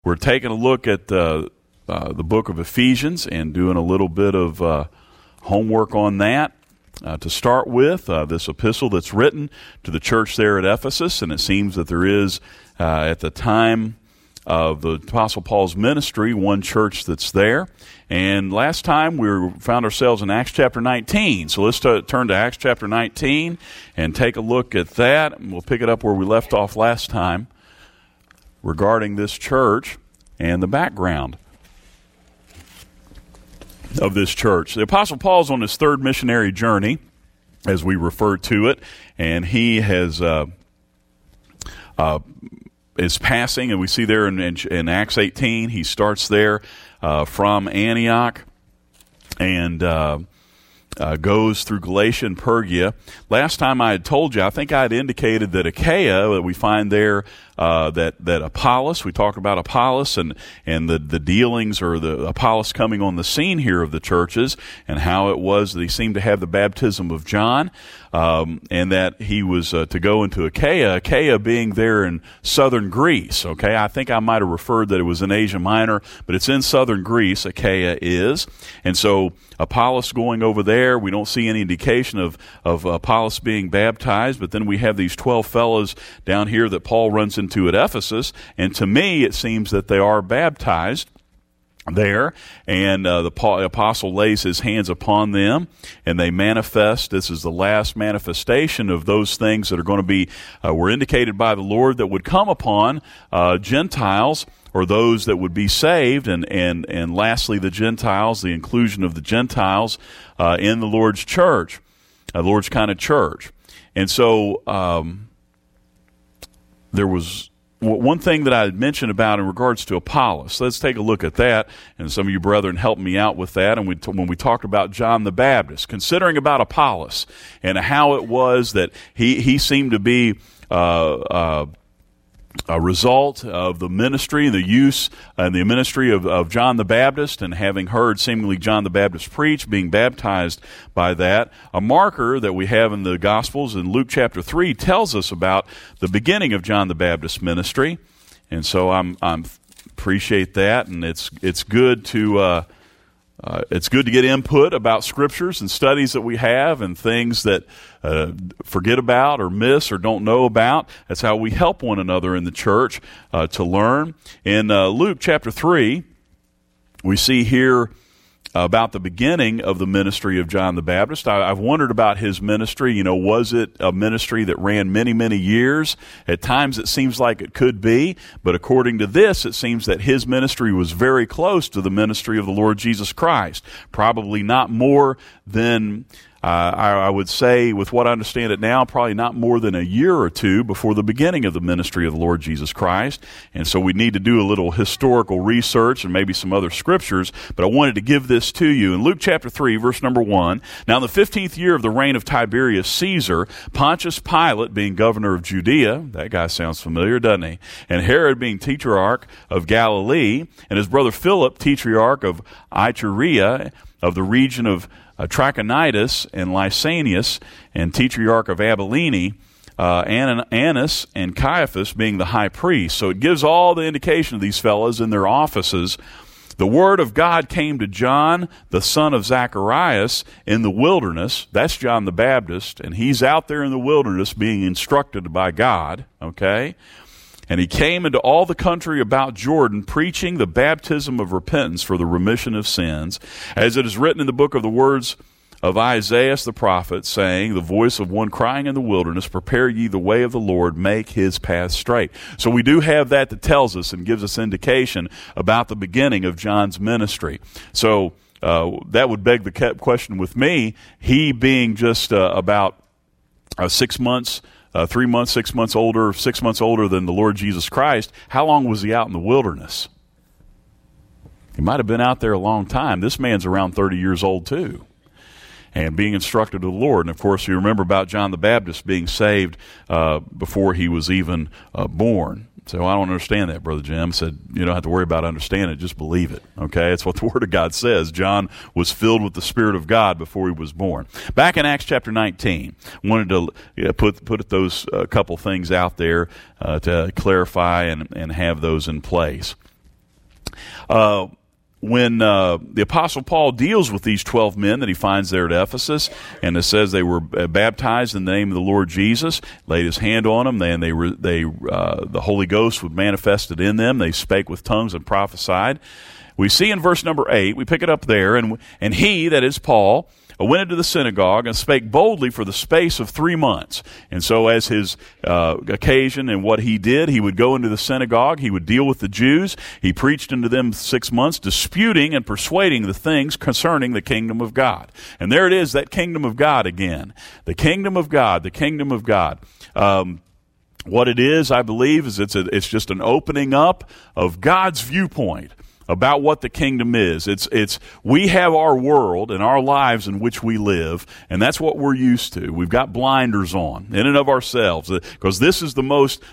We're taking a look at the book of Ephesians and doing a little bit of homework on that. To start with, this epistle that's written to the church there at Ephesus, and it seems that there is, at the time of the Apostle Paul's ministry, one church that's there. And last time we found ourselves in Acts chapter 19. So let's turn to Acts chapter 19 and take a look at that. And we'll pick it up where we left off last time regarding this church and the background of this church. The Apostle Paul's on his third missionary journey, as we refer to it, and he has is passing, and we see there in Acts 18, he starts there from Antioch and goes through Galatia and Phrygia. Last time I had told you, I think I had indicated that Achaia, that we find there, that Apollos, we talked about Apollos and the dealings, or the Apollos coming on the scene here of the churches, and how it was that he seemed to have the baptism of John, and that he was to go into Achaia being there in southern Greece. Okay, I think I might have referred that it was in Asia Minor, but it's in southern Greece, Achaia is. And so Apollos going over there, we don't see any indication of Apollos being baptized, but then we have these 12 fellows down here that Paul runs into at Ephesus, and to me it seems that they are baptized there, and the apostle lays his hands upon them, and they manifest. This is the last manifestation of those things that are going to be were indicated by the Lord that would come upon Gentiles, or those that would be saved, and lastly the Gentiles, the inclusion of the Gentiles in the Lord's church, the Lord's kind of church. And so there was one thing that I had mentioned about in regards to Apollos. Let's take a look at that, and some of you brethren helped me out with that. And when we talked about John the Baptist, considering about Apollos and how it was that he seemed to be a result of the ministry, the use and the ministry of John the Baptist, and having heard seemingly John the Baptist preach, being baptized by that. A marker that we have in the Gospels in Luke chapter 3 tells us about the beginning of John the Baptist's ministry, and so I'm appreciate that, and it's good to get input about scriptures and studies that we have and things that forget about or miss or don't know about. That's how we help one another in the church to learn. In Luke chapter 3, we see here about the beginning of the ministry of John the Baptist. I've wondered about his ministry. You know, was it a ministry that ran many, many years? At times it seems like it could be, but according to this, it seems that his ministry was very close to the ministry of the Lord Jesus Christ. Probably not more than, I would say, with what I understand it now, probably not more than a year or two before the beginning of the ministry of the Lord Jesus Christ. And so we need to do a little historical research and maybe some other scriptures, but I wanted to give this to you. In Luke chapter 3, verse number 1, now in the 15th year of the reign of Tiberius Caesar, Pontius Pilate being governor of Judea, that guy sounds familiar, doesn't he? And Herod being tetrarch of Galilee, and his brother Philip, tetrarch of Iturea, of the region of Trachonitis and Lysanias, and tetrarch of Abilene, Annas and Caiaphas being the high priest. So it gives all the indication of these fellows in their offices. The word of God came to John, the son of Zacharias, in the wilderness. That's John the Baptist, and he's out there in the wilderness being instructed by God, okay? And he came into all the country about Jordan, preaching the baptism of repentance for the remission of sins, as it is written in the book of the words of Isaiah the prophet, saying, the voice of one crying in the wilderness, prepare ye the way of the Lord, make his path straight. So we do have that tells us and gives us indication about the beginning of John's ministry. So that would beg the question with me, he being just about 6 months 3 months, 6 months older, 6 months older than the Lord Jesus Christ, how long was he out in the wilderness? He might have been out there a long time. This man's around 30 years old too, and being instructed of the Lord. And of course, you remember about John the Baptist being saved before he was even born. So I don't understand that, Brother Jim. Said, you don't have to worry about understanding it, just believe it. Okay, that's what the Word of God says. John was filled with the Spirit of God before he was born. Back in Acts chapter 19, wanted to put those couple things out there to clarify and have those in place. When the Apostle Paul deals with these 12 men that he finds there at Ephesus, and it says they were baptized in the name of the Lord Jesus, laid his hand on them, and the Holy Ghost was manifested in them. They spake with tongues and prophesied. We see in verse number 8, we pick it up there, and he, that is Paul, went into the synagogue and spake boldly for the space of 3 months. And so as his occasion and what he did, he would go into the synagogue, he would deal with the Jews, he preached unto them 6 months, disputing and persuading the things concerning the kingdom of God. And there it is, that kingdom of God again. The kingdom of God, the kingdom of God. What it is, I believe, is it's just an opening up of God's viewpoint about what the kingdom is. It's we have our world and our lives in which we live, and that's what we're used to. We've got blinders on in and of ourselves, because this is the most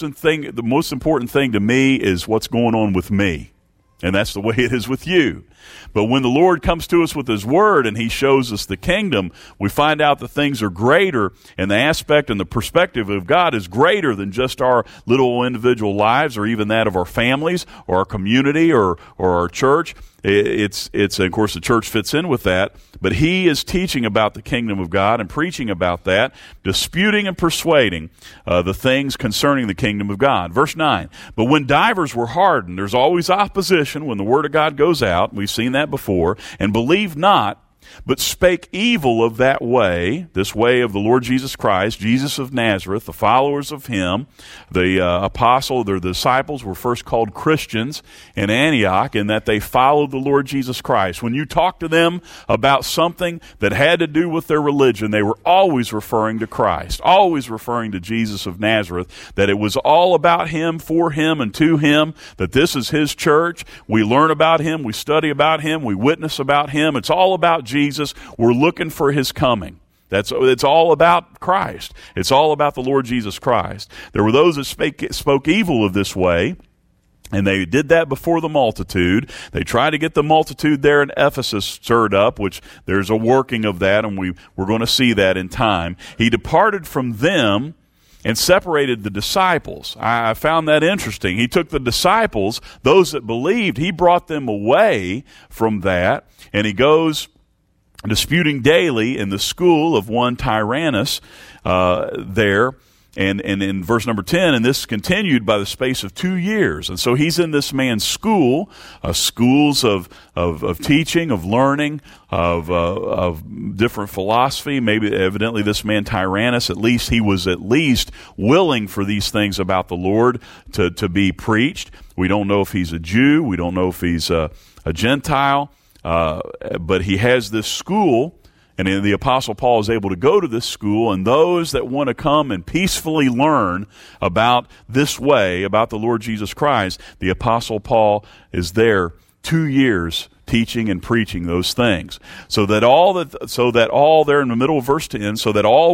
important thing to me is what's going on with me. And that's the way it is with you. But when the Lord comes to us with His Word and He shows us the kingdom, we find out that things are greater, and the aspect and the perspective of God is greater than just our little individual lives or even that of our families or our community or our church. It's of course, the church fits in with that, but he is teaching about the kingdom of God and preaching about that, disputing and persuading the things concerning the kingdom of God. Verse 9, but when divers were hardened, there's always opposition when the word of God goes out, we've seen that before, and believed not, but spake evil of that way, this way of the Lord Jesus Christ, Jesus of Nazareth, the followers of him, the apostle, the disciples were first called Christians in Antioch, in that they followed the Lord Jesus Christ. When you talk to them about something that had to do with their religion, they were always referring to Christ, always referring to Jesus of Nazareth, that it was all about him, for him, and to him, that this is his church. We learn about him, we study about him, we witness about him. It's all about Jesus. We're looking for his coming. It's all about Christ. It's all about the Lord Jesus Christ. There were those that spoke evil of this way, and they did that before the multitude. They tried to get the multitude there in Ephesus stirred up, which there's a working of that, and we're going to see that in time. He departed from them and separated the disciples. I found that interesting. He took the disciples, those that believed, he brought them away from that, and he goes disputing daily in the school of one Tyrannus there. And in verse number 10, and this continued by the space of 2 years. And so he's in this man's school, schools of teaching, of learning, of different philosophy. Maybe evidently this man Tyrannus, he was willing for these things about the Lord to be preached. We don't know if he's a Jew. We don't know if he's a Gentile. But he has this school, and the Apostle Paul is able to go to this school, and those that want to come and peacefully learn about this way, about the Lord Jesus Christ, the Apostle Paul is there 2 years teaching and preaching those things. So that all there in the middle of verse 10, so that all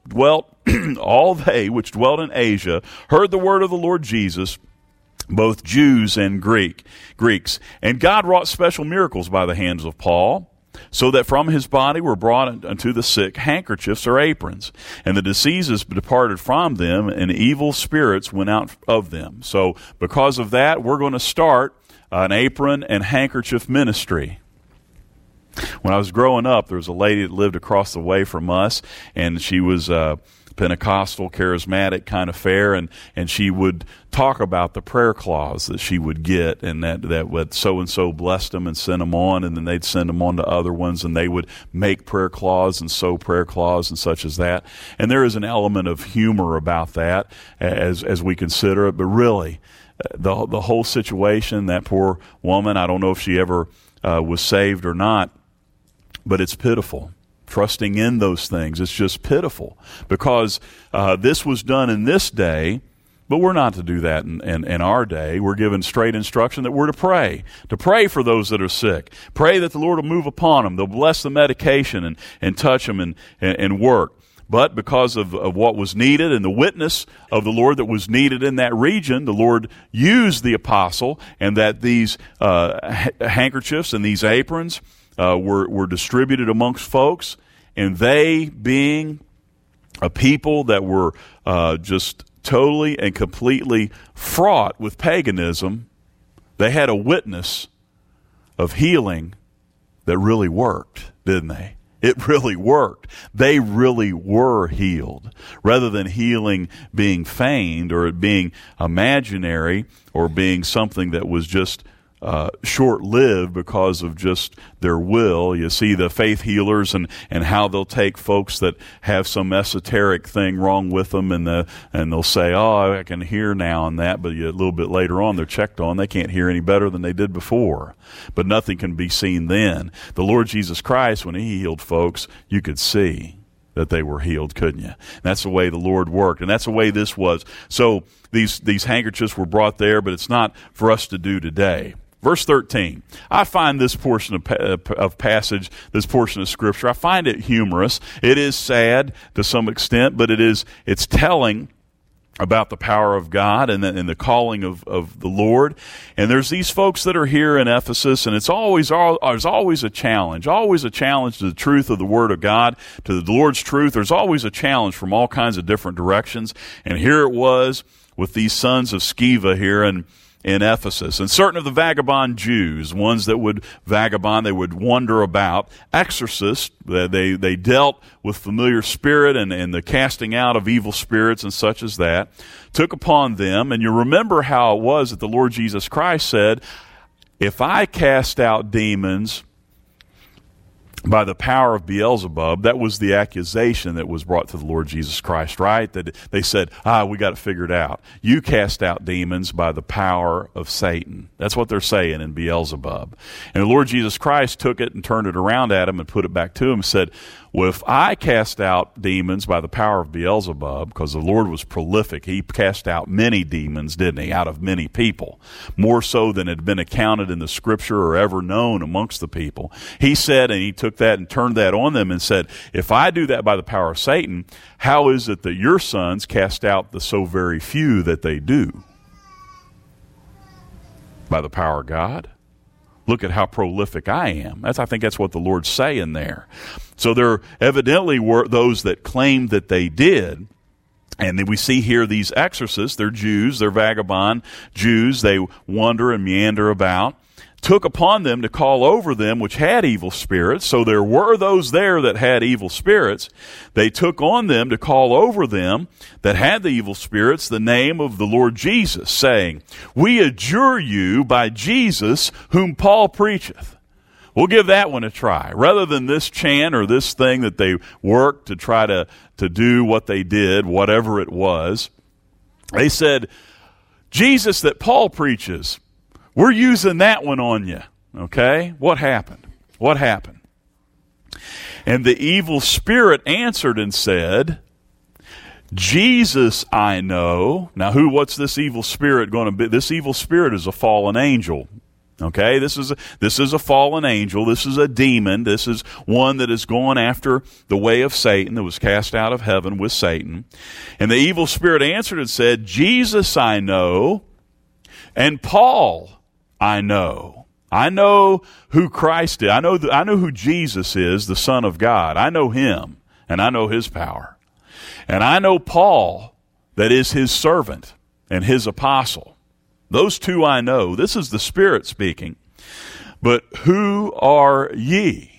they which dwelt in Asia heard the word of the Lord Jesus, both Jews and Greeks. And God wrought special miracles by the hands of Paul, so that from his body were brought unto the sick handkerchiefs or aprons, and the diseases departed from them, and evil spirits went out of them. So because of that, we're going to start an apron and handkerchief ministry. When I was growing up, there was a lady that lived across the way from us, and she was Pentecostal, charismatic kind of fare, and she would talk about the prayer clause that she would get, and that would so-and-so blessed them and sent them on, and then they'd send them on to other ones, and they would make prayer clause and sew prayer clause and such as that. And there is an element of humor about that as we consider it, but really, the whole situation, that poor woman, I don't know if she ever was saved or not, but it's pitiful. Trusting in those things, it's just pitiful, because this was done in this day, but we're not to do that in our day. We're given straight instruction that we're to pray for those that are sick, pray that the Lord will move upon them, they'll bless the medication and touch them and work. But because of what was needed and the witness of the Lord that was needed in that region, the Lord used the apostle, and that these handkerchiefs and these aprons were distributed amongst folks, and they, being a people that were just totally and completely fraught with paganism, They had a witness of healing that really worked, didn't they? It really worked. They really were healed. Rather than healing being feigned or it being imaginary or being something that was just short-lived because of just their will. You see the faith healers and how they'll take folks that have some esoteric thing wrong with them and they'll say, oh, I can hear now and that, but a little bit later on they're checked on. They can't hear any better than they did before. But nothing can be seen then. The Lord Jesus Christ, when he healed folks, you could see that they were healed, couldn't you? And that's the way the Lord worked, and that's the way this was. So these handkerchiefs were brought there, but it's not for us to do today. Verse 13, I find this portion of passage, this portion of Scripture, I find it humorous. It is sad to some extent, but it's telling about the power of God and the calling of the Lord. And there's these folks that are here in Ephesus, and there's always a challenge to the truth of the Word of God, to the Lord's truth. There's always a challenge from all kinds of different directions. And here it was with these sons of Sceva here in Ephesus. And certain of the vagabond Jews, ones that would vagabond, they would wander about, exorcists, they dealt with familiar spirit and the casting out of evil spirits and such as that, took upon them. And you remember how it was that the Lord Jesus Christ said, if I cast out demons by the power of Beelzebub, that was the accusation that was brought to the Lord Jesus Christ, right? That they said, we got it figured out. You cast out demons by the power of Satan. That's what they're saying in Beelzebub. And the Lord Jesus Christ took it and turned it around at him and put it back to him and said, well, if I cast out demons by the power of Beelzebub, because the Lord was prolific, he cast out many demons, didn't he, out of many people, more so than had been accounted in the Scripture or ever known amongst the people. He said, and he took that and turned that on them and said, if I do that by the power of Satan, how is it that your sons cast out the so very few that they do? By the power of God? Look at how prolific I am. I think that's what the Lord's saying there. So there evidently were those that claimed that they did. And then we see here these exorcists, they're Jews, they're vagabond Jews. They wander and meander about. Took upon them to call over them which had evil spirits. So there were those there that had evil spirits. They took on them to call over them that had the evil spirits the name of the Lord Jesus, saying, we adjure you by Jesus whom Paul preacheth. We'll give that one a try. Rather than this chant or this thing that they worked to try to do what they did, whatever it was, they said, Jesus that Paul preaches, we're using that one on you. Okay? What happened? What happened? And the evil spirit answered and said, Jesus I know. Now what's this evil spirit going to be? This evil spirit is a fallen angel. Okay? This is a fallen angel. This is a demon. This is one that is going after the way of Satan, that was cast out of heaven with Satan. And the evil spirit answered and said, Jesus I know, and Paul I know. I know who Christ is. I know who Jesus is, the Son of God. I know him, and I know his power. And I know Paul, that is his servant and his apostle. Those two I know. This is the Spirit speaking. But who are ye?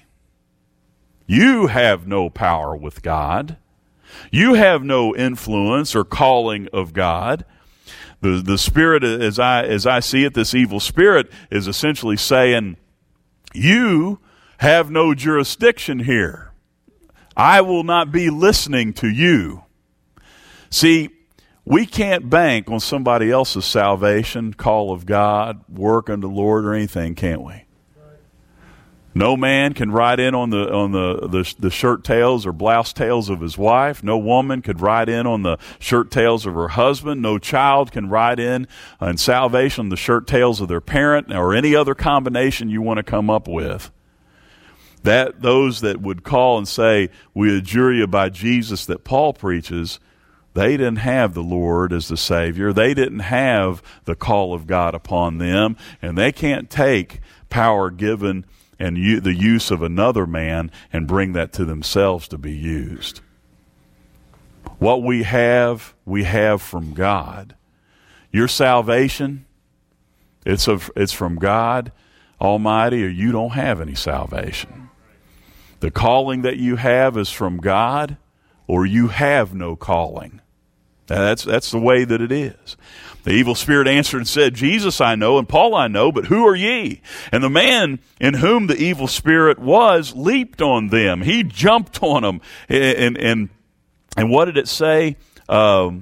You have no power with God. You have no influence or calling of God. The spirit, as I see it, this evil spirit is essentially saying, you have no jurisdiction here. I will not be listening to you. See, we can't bank on somebody else's salvation, call of God, work unto the Lord, or anything, can't we? No man can ride in on the shirt tails or blouse tails of his wife. No woman could ride in on the shirt tails of her husband. No child can ride in salvation on the shirt tails of their parent, or any other combination you want to come up with. That those that would call and say, we adjure you by Jesus that Paul preaches, they didn't have the Lord as the Savior. They didn't have the call of God upon them, and they can't take power given and the use of another man and bring that to themselves to be used. What we have from God. Your salvation it's from God Almighty, or you don't have any salvation. The calling that you have is from God, or you have no calling. That's the way that it is. The evil spirit answered and said, Jesus I know, and Paul I know, but who are ye? And the man in whom the evil spirit was leaped on them. He jumped on them. And what did it say? Verse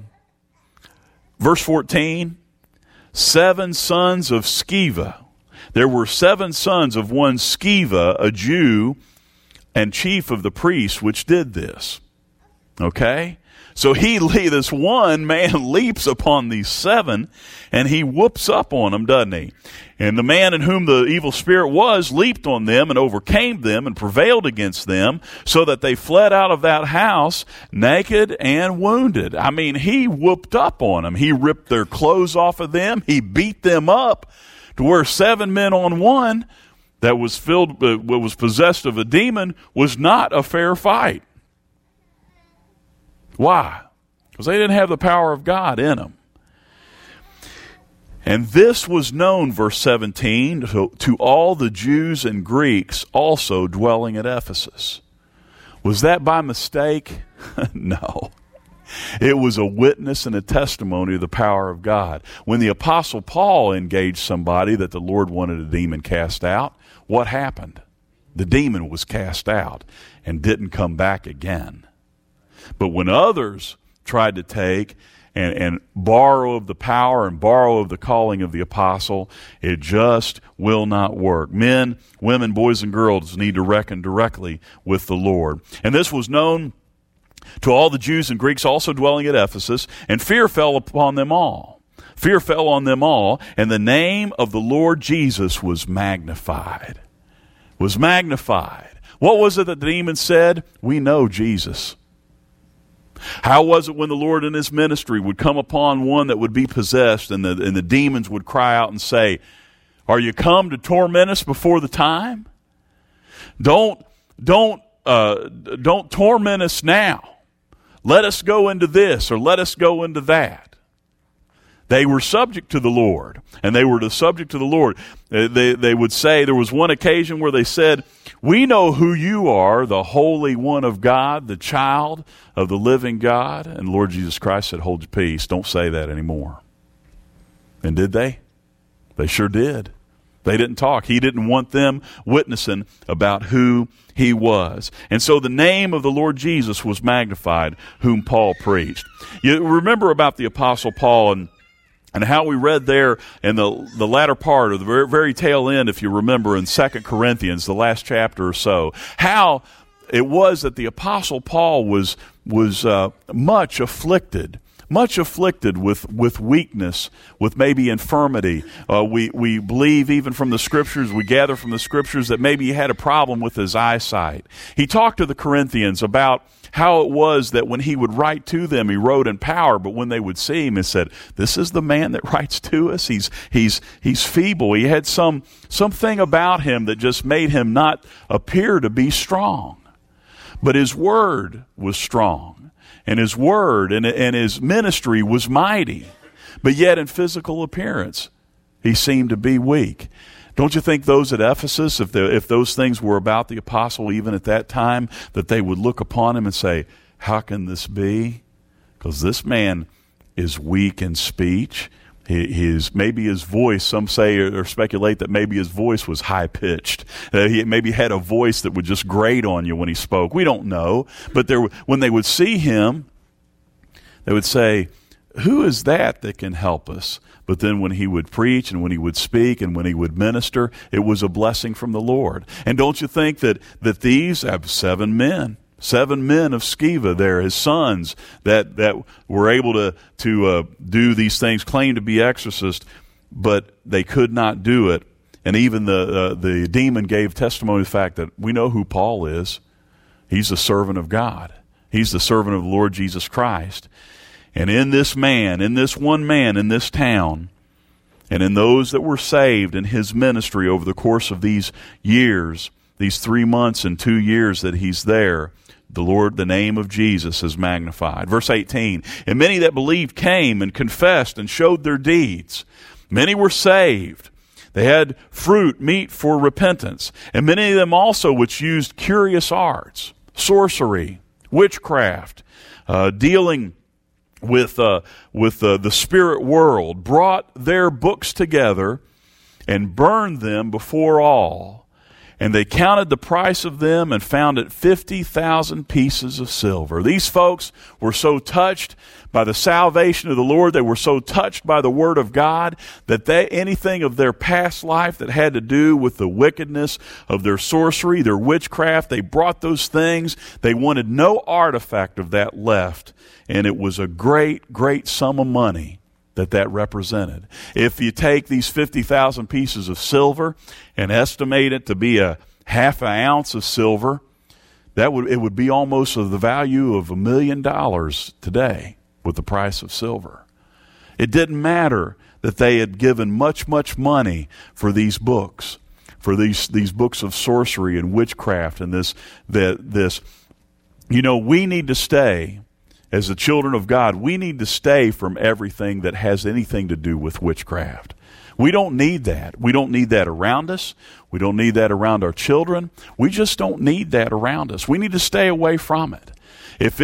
14, 7 sons of Sceva. There were 7 sons of one Sceva, a Jew and chief of the priests, which did this. Okay? So this one man leaps upon these 7, and he whoops up on them, doesn't he? And the man in whom the evil spirit was leaped on them and overcame them and prevailed against them, so that they fled out of that house naked and wounded. I mean, he whooped up on them. He ripped their clothes off of them. He beat them up to where 7 men on one that was was possessed of a demon was not a fair fight. Why? Because they didn't have the power of God in them. And this was known, verse 17, to all the Jews and Greeks also dwelling at Ephesus. Was that by mistake? No. It was a witness and a testimony of the power of God. When the Apostle Paul engaged somebody that the Lord wanted a demon cast out, what happened? The demon was cast out and didn't come back again. But when others tried to take and borrow of the power and borrow of the calling of the apostle, it just will not work. Men, women, boys, and girls need to reckon directly with the Lord. And this was known to all the Jews and Greeks also dwelling at Ephesus, and fear fell upon them all. Fear fell on them all, and the name of the Lord Jesus was magnified. Was magnified. What was it that the demon said? We know Jesus. How was it when the Lord in his ministry would come upon one that would be possessed, and the demons would cry out and say, are you come to torment us before the time? Don't torment us now. Let us go into this, or let us go into that. They were subject to the Lord, and they were subject to the Lord. They would say, there was one occasion where they said, we know who you are, the Holy One of God, the child of the living God. And Lord Jesus Christ said, hold your peace. Don't say that anymore. And did they? They sure did. They didn't talk. He didn't want them witnessing about who he was. And so the name of the Lord Jesus was magnified, whom Paul preached. You remember about the Apostle Paul and how we read there in the latter part of the very, very tail end, if you remember, in 2 Corinthians, the last chapter or so, how it was that the Apostle Paul was much afflicted with weakness, with maybe infirmity. We believe even from the Scriptures, we gather from the Scriptures that maybe he had a problem with his eyesight. He talked to the Corinthians about how it was that when he would write to them, he wrote in power, but when they would see him, he said, this is the man that writes to us. He's feeble. He had something about him that just made him not appear to be strong. But his word was strong, and his word and his ministry was mighty. But yet in physical appearance, he seemed to be weak. Don't you think those at Ephesus, if those things were about the apostle even at that time, that they would look upon him and say, how can this be? Because this man is weak in speech. Maybe his voice, some say or speculate that maybe his voice was high-pitched. He maybe had a voice that would just grate on you when he spoke. We don't know. But when they would see him, they would say, who is that can help us? But then when he would preach and when he would speak and when he would minister, it was a blessing from the Lord. And don't you think that these have 7 men of Sceva there, his sons, that were able to do these things, claim to be exorcists, but they could not do it. And even the demon gave testimony to the fact that we know who Paul is. He's the servant of God. He's the servant of the Lord Jesus Christ. And in this man, in this one man, in this town, and in those that were saved in his ministry over the course of these years, these 3 months and 2 years that he's there, the name of Jesus is magnified. Verse 18, and many that believed came and confessed and showed their deeds. Many were saved. They had fruit, meat for repentance. And many of them also which used curious arts, sorcery, witchcraft, dealing with the spirit world, brought their books together and burned them before all. And they counted the price of them and found it 50,000 pieces of silver. These folks were so touched by the salvation of the Lord, they were so touched by the Word of God, that anything of their past life that had to do with the wickedness of their sorcery, their witchcraft, they brought those things. They wanted no artifact of that left. And it was a great, great sum of money that represented. If you take these 50,000 pieces of silver and estimate it to be a half an ounce of silver, it would be almost of the value of $1 million today with the price of silver. It didn't matter that they had given much, much money for these books, for these books of sorcery and witchcraft and this. We need to stay. As the children of God, we need to stay from everything that has anything to do with witchcraft. We don't need that. We don't need that around us. We don't need that around our children. We just don't need that around us. We need to stay away from it. If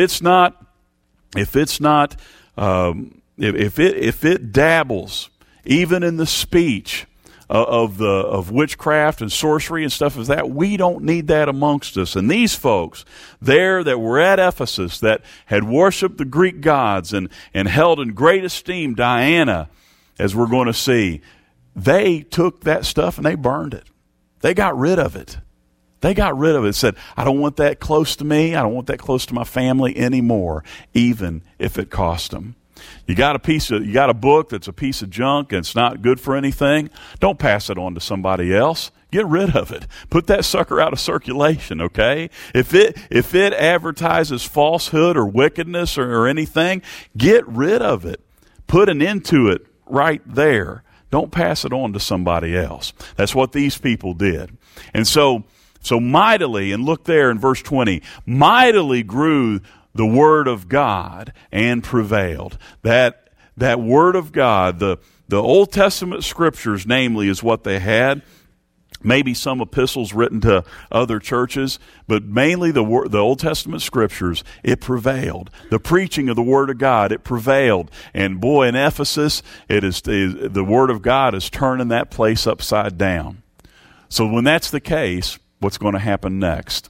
it dabbles even in the speech of witchcraft and sorcery and stuff as that, we don't need that amongst us. And these folks there that were at Ephesus that had worshiped the Greek gods and held in great esteem Diana, as we're going to see, they took that stuff and they burned it. They got rid of it. They got rid of it. Said, I don't want that close to me. I don't want that close to my family anymore, even if it cost them. You got a book that's a piece of junk and it's not good for anything. Don't pass it on to somebody else. Get rid of it. Put that sucker out of circulation, okay? If it advertises falsehood or wickedness or anything, get rid of it. Put an end to it right there. Don't pass it on to somebody else. That's what these people did. And so mightily, and look there in verse 20, mightily grew the Word of God and prevailed. That Word of God, the Old Testament Scriptures, namely, is what they had. Maybe some epistles written to other churches, but mainly the Old Testament Scriptures, it prevailed. The preaching of the Word of God, it prevailed. And boy, in Ephesus, the Word of God is turning that place upside down. So when that's the case, what's going to happen next?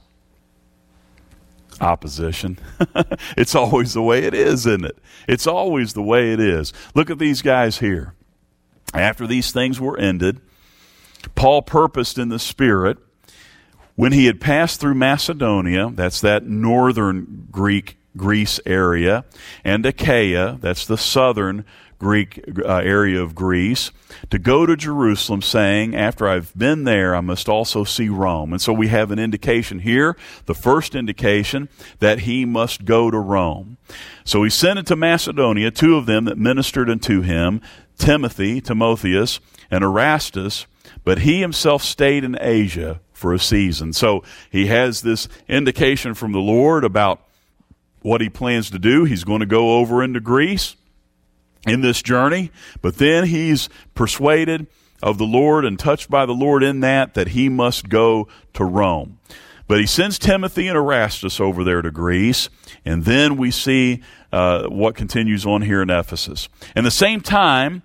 Opposition. It's always the way it is, isn't it? It's always the way it is. Look at these guys here. After these things were ended, Paul purposed in the Spirit, when he had passed through Macedonia, that's that northern Greece area, and Achaia, that's the southern Greek area of Greece, to go to Jerusalem, saying, after I've been there, I must also see Rome. And so we have an indication here, the first indication, that he must go to Rome. So he sent into Macedonia 2 of them that ministered unto him, Timotheus, and Erastus, but he himself stayed in Asia for a season. So he has this indication from the Lord about what he plans to do. He's going to go over into Greece in this journey, but then he's persuaded of the Lord and touched by the Lord in that he must go to Rome. But he sends Timothy and Erastus over there to Greece, and then we see what continues on here in Ephesus. And the same time,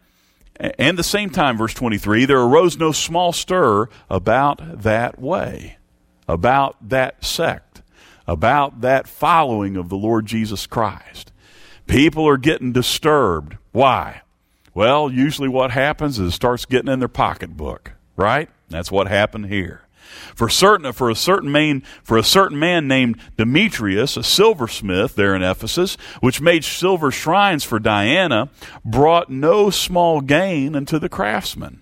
verse 23, there arose no small stir about that way, about that sect, about that following of the Lord Jesus Christ. People are getting disturbed. Why? Well, usually what happens is it starts getting in their pocketbook, right? That's what happened here. For a certain man named Demetrius, a silversmith there in Ephesus, which made silver shrines for Diana, brought no small gain unto the craftsmen.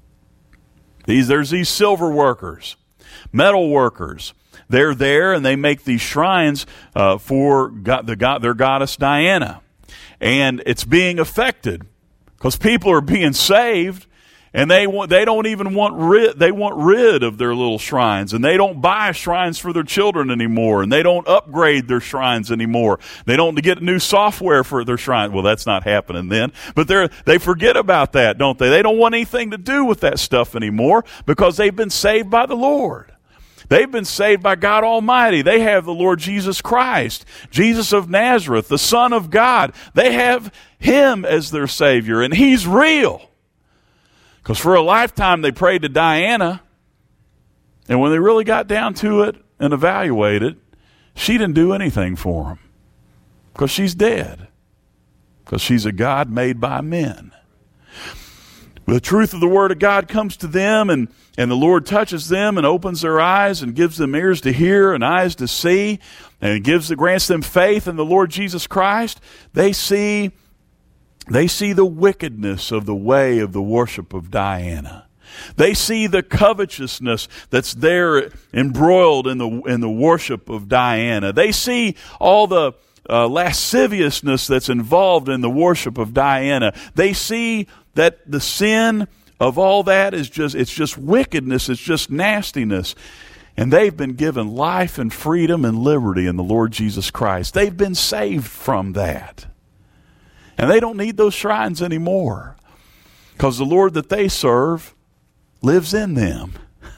There's these silver workers, metal workers. They're there and they make these shrines for their goddess Diana. And it's being affected because people are being saved And they don't even want rid of their little shrines, and they don't buy shrines for their children anymore, and they don't upgrade their shrines anymore. They don't get new software for their shrine. Well, that's not happening then, but they forget about that, don't they? They don't want anything to do with that stuff anymore because they've been saved by the Lord. They've been saved by God Almighty. They have the Lord Jesus Christ, Jesus of Nazareth, the Son of God. They have Him as their Savior, and He's real. Because for a lifetime they prayed to Diana, and when they really got down to it and evaluated, she didn't do anything for them. Because she's dead. Because she's a God made by men. The truth of the Word of God comes to them, and the Lord touches them and opens their eyes and gives them ears to hear and eyes to see, and grants them faith in the Lord Jesus Christ. They see the wickedness of the way of the worship of Diana. They see the covetousness that's there embroiled in the worship of Diana. They see all the lasciviousness that's involved in the worship of Diana. They see that the sin of all that is just wickedness, it's just nastiness. And they've been given life and freedom and liberty in the Lord Jesus Christ. They've been saved from that. And they don't need those shrines anymore because the Lord that they serve lives in them,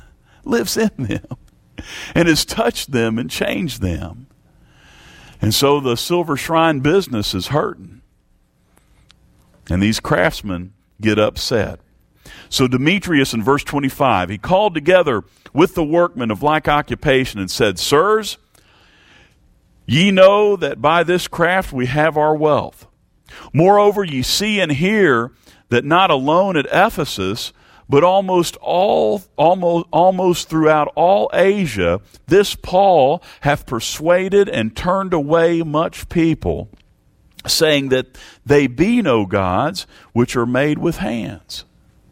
and has touched them and changed them. And so the silver shrine business is hurting. And these craftsmen get upset. So Demetrius in verse 25, he called together with the workmen of like occupation and said, Sirs, ye know that by this craft we have our wealth. Moreover, ye see and hear that not alone at Ephesus, but almost throughout all Asia, this Paul hath persuaded and turned away much people, saying that they be no gods which are made with hands.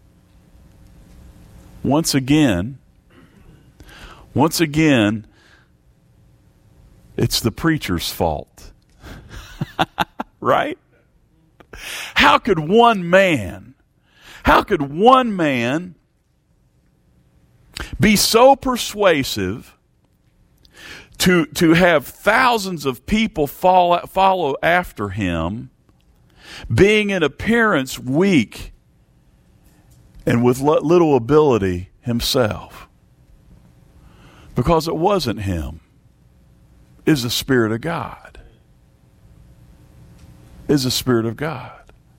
Once again, it's the preacher's fault. Right? How could one man be so persuasive to have thousands of people follow after him, being in appearance weak and with little ability himself? Because it wasn't him. It is the Spirit of God. It is the Spirit of God.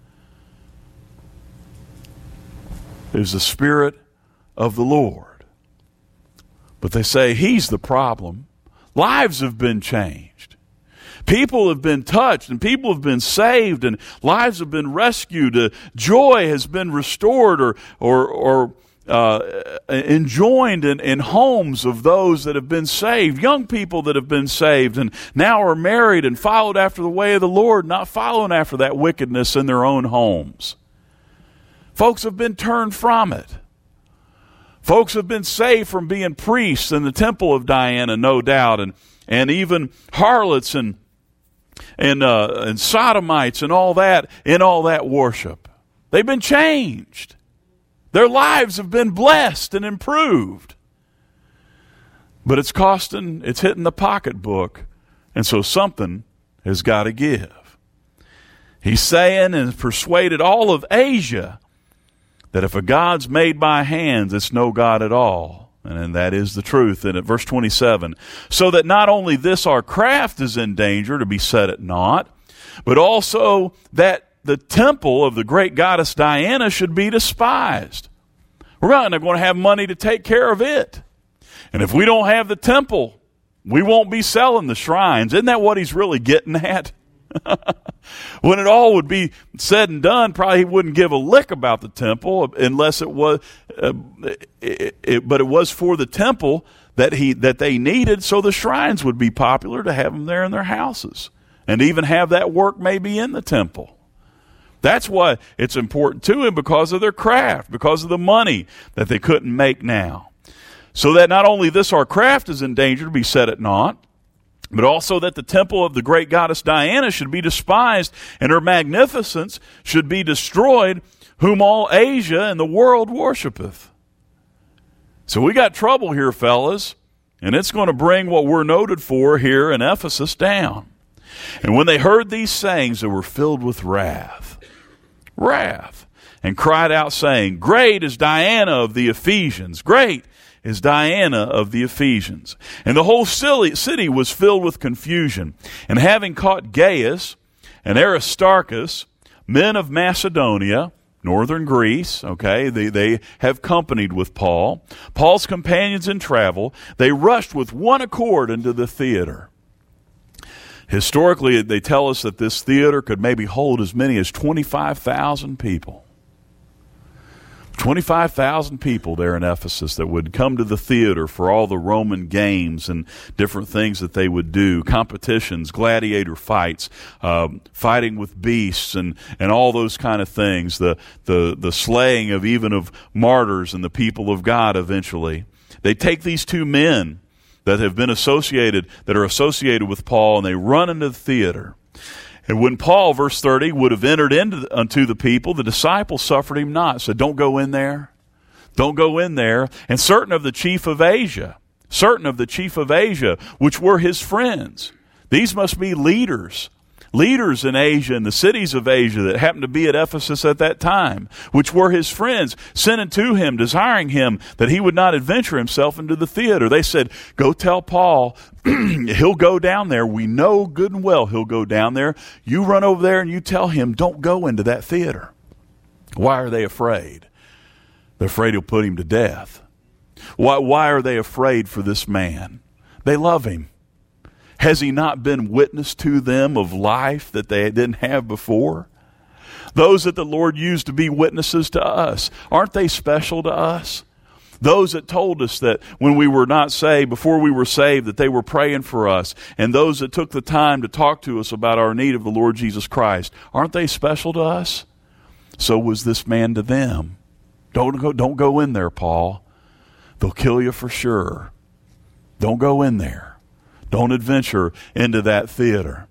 It is the Spirit of the Lord. But they say he's the problem. Lives have been changed. People have been touched, and people have been saved, and lives have been rescued. Joy has been restored or enjoined in homes of those that have been saved. Young people that have been saved and now are married and followed after the way of the Lord, not following after that wickedness in their own homes. Folks have been turned from it. Folks have been saved from being priests in the temple of Diana, no doubt, and even harlots and sodomites and all that in all that worship. They've been changed. Their lives have been blessed and improved. But it's hitting the pocketbook, and so something has got to give. He's saying and persuaded all of Asia that if a God's made by hands, it's no God at all. And that is the truth. And at verse 27, so that not only this our craft is in danger to be set at naught, but also that the temple of the great goddess Diana should be despised. We're not going to have money to take care of it. And if we don't have the temple, we won't be selling the shrines. Isn't that what he's really getting at? When it all would be said and done, probably he wouldn't give a lick about the temple unless it was, but it was for the temple that they needed, so the shrines would be popular to have them there in their houses, and even have that work maybe in the temple. That's why it's important to him, because of their craft, because of the money that they couldn't make now. So that not only this our craft is in danger to be set at naught, but also that the temple of the great goddess Diana should be despised, and her magnificence should be destroyed, whom all Asia and the world worshipeth. So we got trouble here, fellas, and it's going to bring what we're noted for here in Ephesus down. And when they heard these sayings, they were filled with wrath, and cried out, saying, Great is Diana of the Ephesians. Great is Diana of the Ephesians. And the whole city was filled with confusion. And having caught Gaius and Aristarchus, men of Macedonia, northern Greece, okay, they have companied with Paul, Paul's companions in travel, they rushed with one accord into the theater. Historically, they tell us that this theater could maybe hold as many as 25,000 people. 25,000 people there in Ephesus that would come to the theater for all the Roman games and different things that they would do, competitions, gladiator fights, fighting with beasts and all those kind of things, the slaying of even of martyrs and the people of God eventually. They take these two men that are associated with Paul, and they run into the theater. And when Paul, verse 30, would have entered unto the people, the disciples suffered him not. Said, don't go in there. Don't go in there. And certain of the chief of Asia, which were his friends. These must be leaders in Asia and the cities of Asia that happened to be at Ephesus at that time, which were his friends, sent unto him, desiring him that he would not adventure himself into the theater. They said, go tell Paul, he'll go down there. We know good and well he'll go down there. You run over there and you tell him, don't go into that theater. Why are they afraid? They're afraid he'll put him to death. Why are they afraid for this man? They love him. Has he not been witness to them of life that they didn't have before? Those that the Lord used to be witnesses to us, aren't they special to us? Those that told us that when we were not saved, before we were saved, that they were praying for us, and those that took the time to talk to us about our need of the Lord Jesus Christ, aren't they special to us? So was this man to them. Don't go in there, Paul. They'll kill you for sure. Don't go in there. Don't adventure into that theater.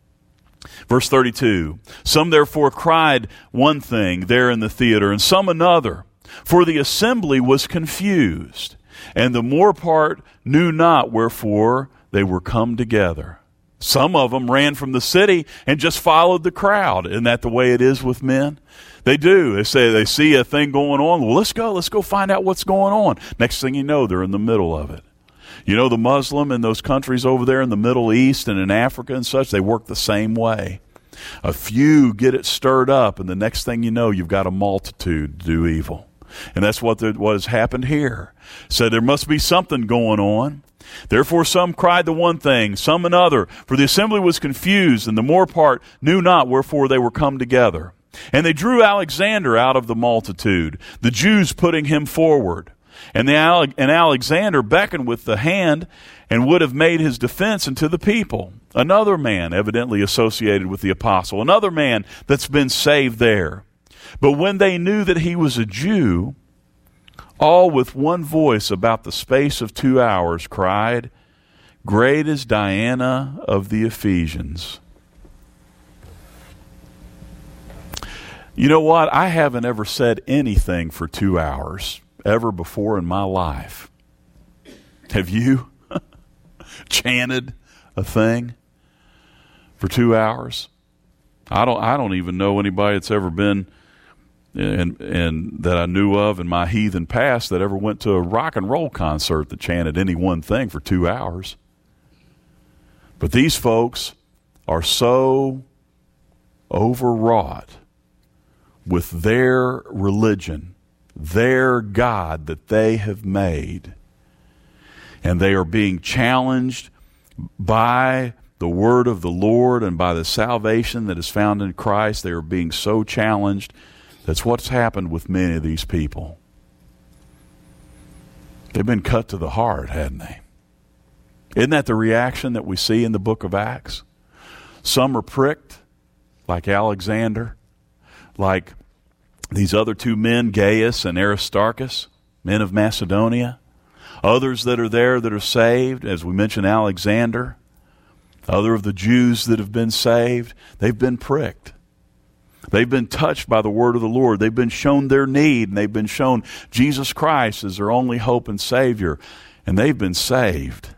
Verse 32, some therefore cried one thing there in the theater, and some another, for the assembly was confused, and the more part knew not wherefore they were come together. Some of them ran from the city and just followed the crowd. Isn't that the way it is with men? They do. They say they see a thing going on. Well, let's go find out what's going on. Next thing you know, they're in the middle of it. You know, the Muslim in those countries over there in the Middle East and in Africa and such, they work the same way. A few get it stirred up, and the next thing you know, you've got a multitude to do evil. And that's what has happened here. So there must be something going on. Therefore some cried the one thing, some another, for the assembly was confused, and the more part knew not wherefore they were come together. And they drew Alexander out of the multitude, the Jews putting him forward. And Alexander beckoned with the hand and would have made his defense unto the people. Another man evidently associated with the apostle, another man that's been saved there. But when they knew that he was a Jew, all with one voice about the space of 2 hours cried, Great is Diana of the Ephesians. You know what? I haven't ever said anything for 2 hours ever before in my life. Have you chanted a thing for 2 hours? I don't even know anybody that's ever been and that I knew of in my heathen past that ever went to a rock and roll concert that chanted any one thing for 2 hours. But these folks are so overwrought with their religion, their God that they have made, and they are being challenged by the word of the Lord and by the salvation that is found in Christ. They are being so challenged. That's what's happened with many of these people. They've been cut to the heart, hadn't they? Isn't that the reaction that we see in the book of Acts? Some are pricked, like Alexander, like these other two men, Gaius and Aristarchus, men of Macedonia. Others that are there that are saved, as we mentioned Alexander, other of the Jews that have been saved, they've been pricked. They've been touched by the word of the Lord. They've been shown their need, and they've been shown Jesus Christ as their only hope and Savior, and they've been saved.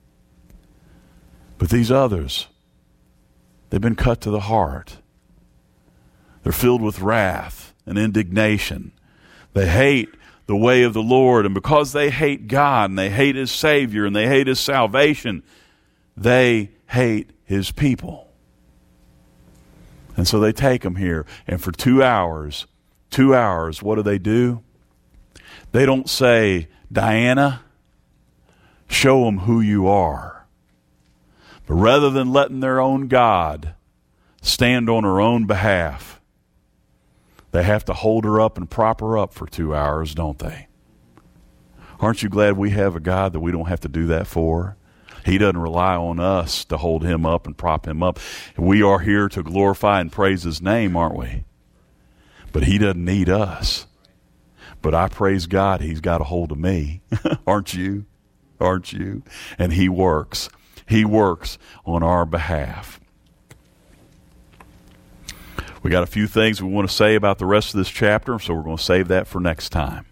But these others, they've been cut to the heart. They're filled with wrath and indignation. They hate the way of the Lord, and because they hate God, and they hate His Savior, and they hate His salvation, they hate His people. And so they take Him here, and for 2 hours, what do? They don't say, Diana, show them who you are. But rather than letting their own God stand on her own behalf, they have to hold her up and prop her up for 2 hours, don't they? Aren't you glad we have a God that we don't have to do that for? He doesn't rely on us to hold Him up and prop Him up. We are here to glorify and praise His name, aren't we? But He doesn't need us. But I praise God He's got a hold of me. Aren't you? Aren't you? And He works. He works on our behalf. We got a few things we want to say about the rest of this chapter, so we're going to save that for next time.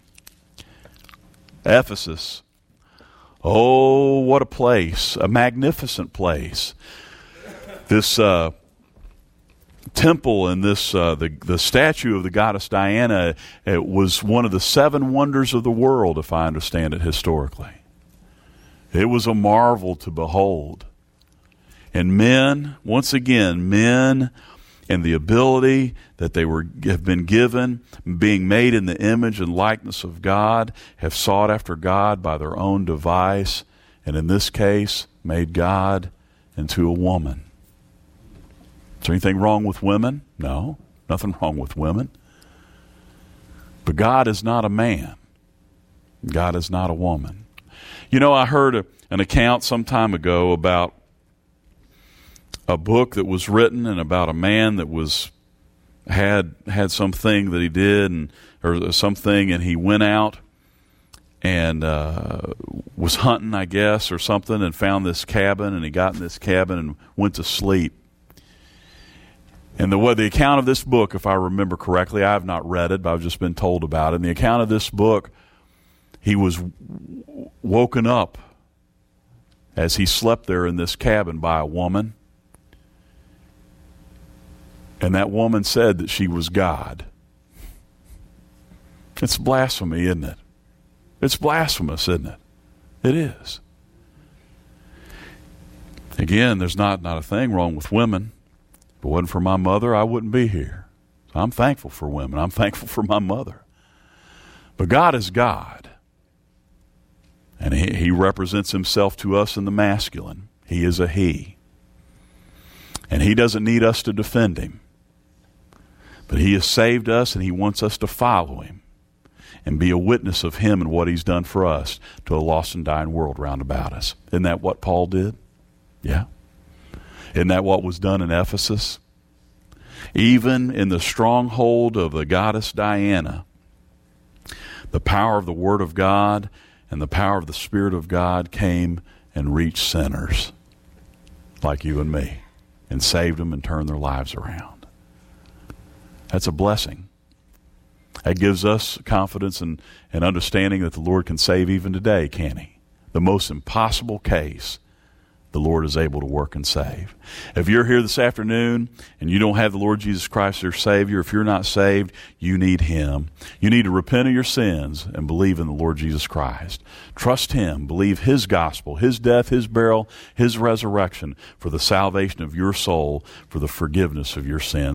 Ephesus. Oh, what a place, a magnificent place. This temple and this the statue of the goddess Diana, it was one of the 7 wonders of the world, if I understand it historically. It was a marvel to behold. And men, once again, men and the ability that they have been given, being made in the image and likeness of God, have sought after God by their own device, and in this case, made God into a woman. Is there anything wrong with women? No, nothing wrong with women. But God is not a man. God is not a woman. You know, I heard an account some time ago about a book that was written and about a man that had something that he did or something, and he went out and was hunting, I guess, or something, and found this cabin, and he got in this cabin and went to sleep. And the account of this book, if I remember correctly, I have not read it, but I've just been told about it. In the account of this book, he was woken up as he slept there in this cabin by a woman. And that woman said that she was God. It's blasphemy, isn't it? It's blasphemous, isn't it? It is. Again, there's not a thing wrong with women. If it wasn't for my mother, I wouldn't be here. So I'm thankful for women. I'm thankful for my mother. But God is God. And He represents Himself to us in the masculine. He is a He. And He doesn't need us to defend Him. But He has saved us, and He wants us to follow Him and be a witness of Him and what He's done for us to a lost and dying world round about us. Isn't that what Paul did? Yeah. Isn't that what was done in Ephesus? Even in the stronghold of the goddess Diana, the power of the Word of God and the power of the Spirit of God came and reached sinners like you and me and saved them and turned their lives around. That's a blessing. That gives us confidence and understanding that the Lord can save even today, can He? The most impossible case, the Lord is able to work and save. If you're here this afternoon and you don't have the Lord Jesus Christ as your Savior, if you're not saved, you need Him. You need to repent of your sins and believe in the Lord Jesus Christ. Trust Him. Believe His gospel, His death, His burial, His resurrection for the salvation of your soul, for the forgiveness of your sins.